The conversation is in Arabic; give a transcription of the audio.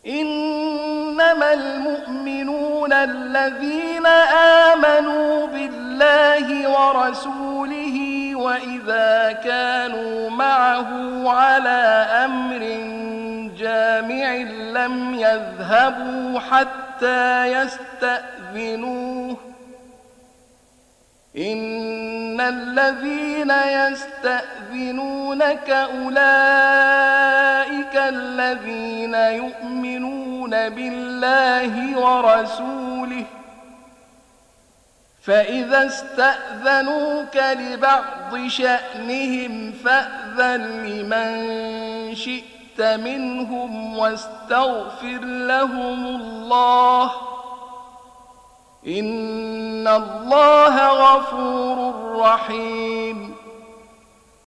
إنما المؤمنون الذين آمنوا بالله ورسوله وإذا كانوا معه على أمر جامع لم يذهبوا حتى يستأذنوه. إن الذين يستأذنونك أولئك الذين يؤمنون بالله ورسوله، فإذا استأذنوك لبعض شأنهم فأذن لمن شئت منهم واستغفر لهم الله، إن الله غفور رحيم.